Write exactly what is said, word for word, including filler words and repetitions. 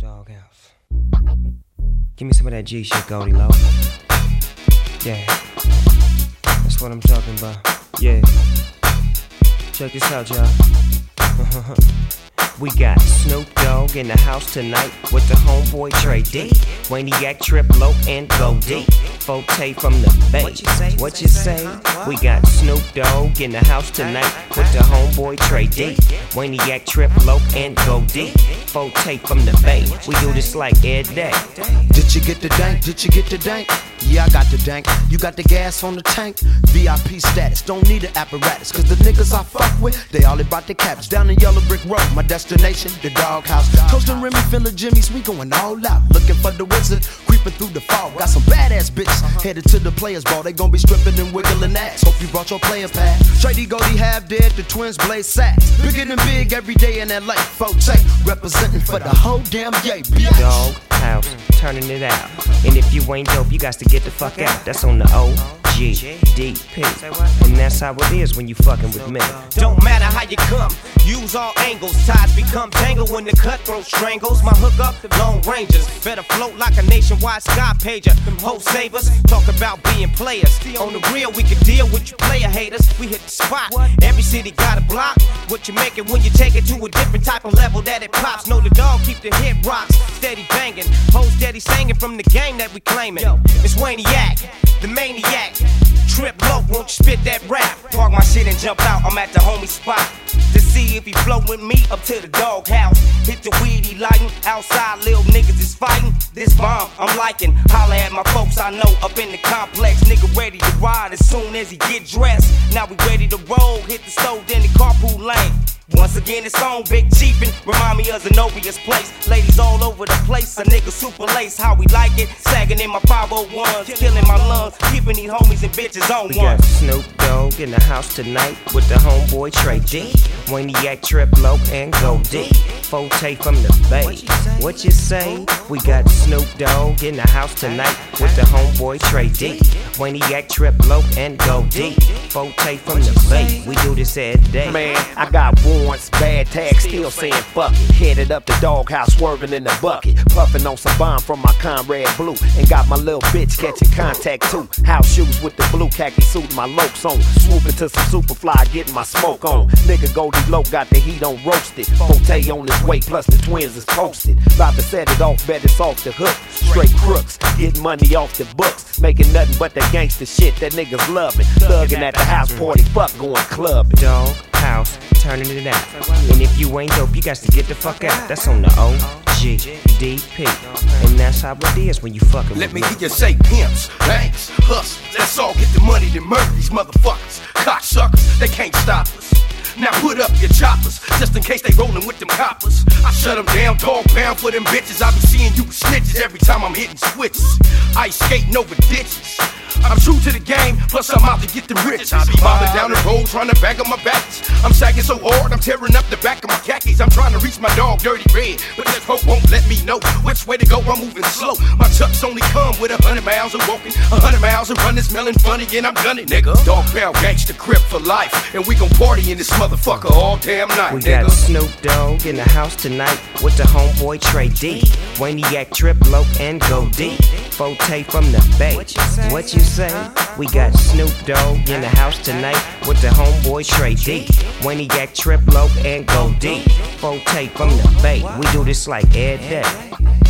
Doghouse. Give me some of that G shit, Goldie Low. Yeah, that's what I'm talking about. Yeah, check this out, y'all. We got Snoop Dogg in the house tonight with the homeboy Trey D, Waniac, Trip, Low, and Go D. Forte from the Bay. What you say? We got Snoop Dogg in the house tonight with the homeboy Trey D, Waniac, Trip, Low, and Go D. Forte from the Bay. We do this like every day. Did you get the dank? Did you get the dank? Yeah, I got the dank. You got the gas on the tank? V I P status, don't need an apparatus. Cause the niggas I fuck with, they all about the caps. Down in Yellow Brick Road, my destination, the Doghouse. Coastin' Remy, Filler Jimmy's, we going all out. Looking for the wizard, creeping through the fog. Got some badass bitches headed to the players' ball. They gon' be stripping and wiggling ass. Hope you brought your player pass. Trady Goldie half dead, the twins blaze sacks. Bigger than big every day in L A. Forte, representing for the whole damn yay, bitch. Doghouse, turning it out. And if you ain't dope, you got to get the fuck out. That's on the O G D P. And that's how it is when you fucking with me. Don't matter how you come, use all angles. Ties become tangled when the cutthroat strangles. My hookup, Lone Rangers. Better float like a nationwide sky pager. Them hoe savers, talk about being players. On the real, we can deal with you player haters. We hit the spot. Every city got a block. What you make it when you take it to a different type of level that it pops. Know the dog keep the hit rocks. Steady banging. Hoes steady singing from the game that we claiming. It's Waniac, the maniac. Trip Low, won't you spit that rap? Park my shit and jump out, I'm at the homie spot to see if he flow with me up to the Doghouse. Hit the weed, he lightin', outside little niggas is fighting. This bomb I'm liking, holla at my folks I know up in the complex. Nigga ready to ride as soon as he get dressed. Now we ready to roll, hit the stove, then the carpool lane. Once again, it's on Big Chiefin', remind me of Zenobia's place. Ladies all over the place, a nigga super lace, how we like it. Sagging in my five oh ones, killing my lungs, keeping these homies and bitches on We one. got Snoop Dogg in the house tonight with the homeboy Trey D, Waniac, Trip, Low, and Go D. Forte from the Bay. What you say? We got Snoop Dogg in the house tonight with the homeboy Trey D, Waniac, Trip, Low, and Go D. Forte from the Bay. We do this every day. Man, I got warrants, bad tags, still saying fuck it. Headed up the Doghouse, swerving in the bucket. Puffing on some bomb from my Conrad Blue. And got my little bitch catching contact too. House shoes with the blue khaki suit, my lokes on. Swooping to some Superfly, getting my smoke on. Nigga Goldie Low got the heat on roasted. Forte on his way, plus the twins is posted. About to set it off, bet it's off the hook. Straight crooks, getting money off the books. Making nothing but the gangster shit that niggas loving. Thugging at the house party, fuck going clubbing. Doghouse, turning it out. And if you ain't dope, you got to get the fuck out. That's on the O G D P. And that's how it is when you fucking Let with me me. hear you say pimps, banks, hustlers. Let's all get the money to murder these motherfuckers. Cocksuckers, they can't stop us. Now put up your choppers, just in case they rollin' with them coppers. I shut them down, dog pound for them bitches. I be seeing you with snitches every time I'm hitting switches. Ice skating over ditches. I'm true to the game, plus I'm out to get the rich. I be mobbing down the road, trying to bag up my baggage. I'm sagging so hard, I'm tearing up the back of my khakis. I'm trying to reach my dog, Dirty Red, but this hope won't let me know which way to go. I'm moving slow. My trucks only come with a hundred miles of walking, a hundred miles of running, smelling funny, and I'm gunning, nigga. Dog pound, gangsta, Crip for life, and we gon' party in this motherfucker all damn night, We nigga. got Snoop Dogg in the house tonight with the homeboy Trey D, Waniac, Trip, Low, and Go D. Forte from the Bay. What you say? We got Snoop Dogg in the house tonight with the homeboy Trey D, Waniac, Trip, Low, and Go D. Forte from the Bay. We do this like every day.